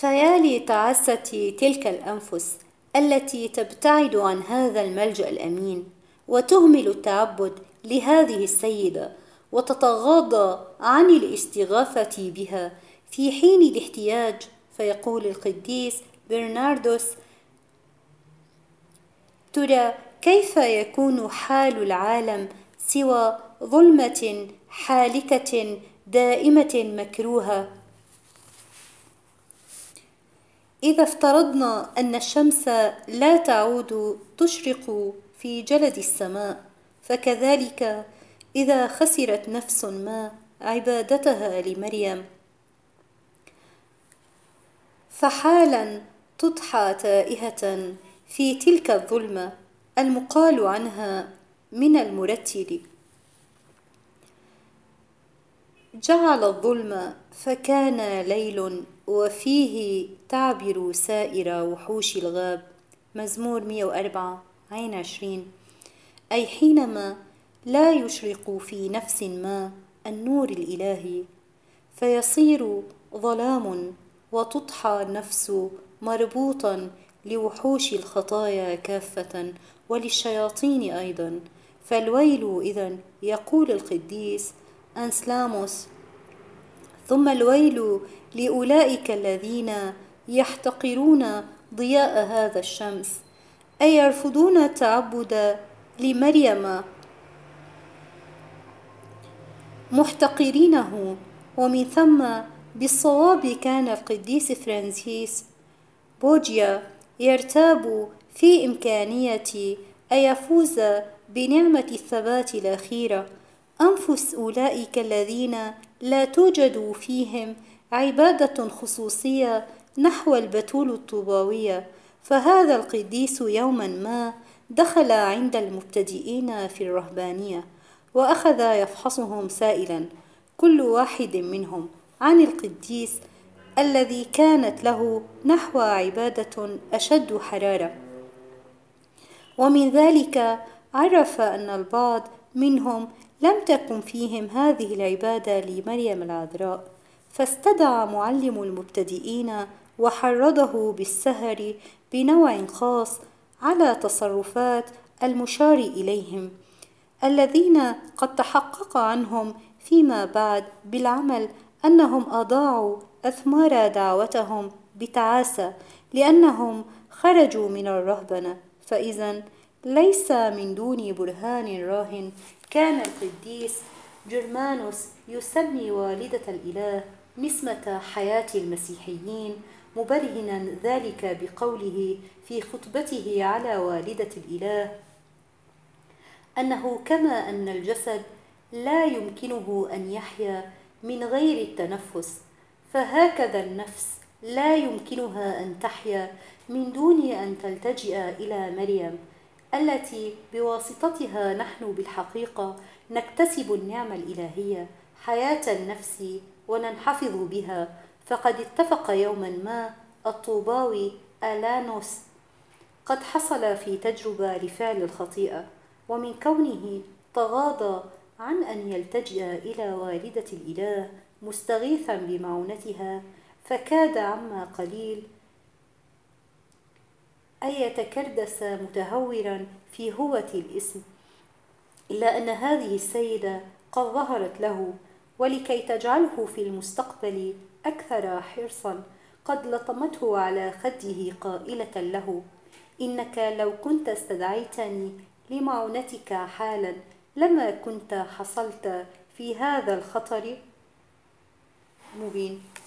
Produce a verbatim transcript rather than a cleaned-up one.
فيا لتعاسة تلك الأنفس التي تبتعد عن هذا الملجأ الأمين، وتهمل التعبد لهذه السيدة، وتتغاضى عن الاستغاثة بها في حين الاحتياج. فيقول القديس برناردوس: ترى كيف يكون حال العالم سوى ظلمة حالكة دائمة مكروهة؟ إذا افترضنا أن الشمس لا تعود تشرق في جلد السماء، فكذلك إذا خسرت نفس ما عبادتها لمريم، فحالا تضحى تائهة في تلك الظلمة المقال عنها من المرتل: جعل الظلم فكان ليل وفيه تعبر سائر وحوش الغاب. مزمور مئة وأربعة عين عشرين. أي حينما لا يشرق في نفس ما النور الإلهي فيصير ظلام، وتضحى النفس مربوطا لوحوش الخطايا كافة وللشياطين أيضا. فالويل إذن، يقول القديس أنسلاموس: ثم الويل لأولئك الذين يحتقرون ضياء هذا الشمس، أي يرفضون التعبد لمريم محتقرينه. ومن ثم بالصواب كان القديس فرانسيس بوجيا يرتاب في إمكانية أن يفوز بنعمة الثبات الأخيرة أنفس أولئك الذين لا توجد فيهم عبادة خصوصية نحو البتول الطوباوية. فهذا القديس يوما ما دخل عند المبتدئين في الرهبانية، وأخذ يفحصهم سائلا كل واحد منهم عن القديس الذي كانت له نحو عبادة أشد حرارة. ومن ذلك عرف أن البعض منهم لم تكن فيهم هذه العبادة لمريم العذراء، فاستدعى معلم المبتدئين وحرضه بالسهر بنوع خاص على تصرفات المشار إليهم، الذين قد تحقق عنهم فيما بعد بالعمل أنهم أضاعوا أثمار دعوتهم بتعاسة، لأنهم خرجوا من الرهبنة. فإذا ليس من دون برهان راهن كان القديس جرمانوس يسمي والدة الإله نسمة حياة المسيحيين، مبرهنا ذلك بقوله في خطبته على والدة الإله أنه كما أن الجسد لا يمكنه أن يحيا من غير التنفس، فهكذا النفس لا يمكنها أن تحيا من دون أن تلتجئ إلى مريم، التي بواسطتها نحن بالحقيقة نكتسب النعمة الإلهية حياة النفس وننحفظ بها. فقد اتفق يوما ما الطوباوي آلانوس قد حصل في تجربة لفعل الخطيئة، ومن كونه تغاضى عن أن يلتجئ إلى والدة الإله مستغيثا بمعونتها، فكاد عما قليل أن يتكردس متهورا في هوة الاسم، إلا أن هذه السيدة قد ظهرت له، ولكي تجعله في المستقبل أكثر حرصا قد لطمته على خده قائلة له: إنك لو كنت استدعيتني لمعونتك حالا لما كنت حصلت في هذا الخطر مبين.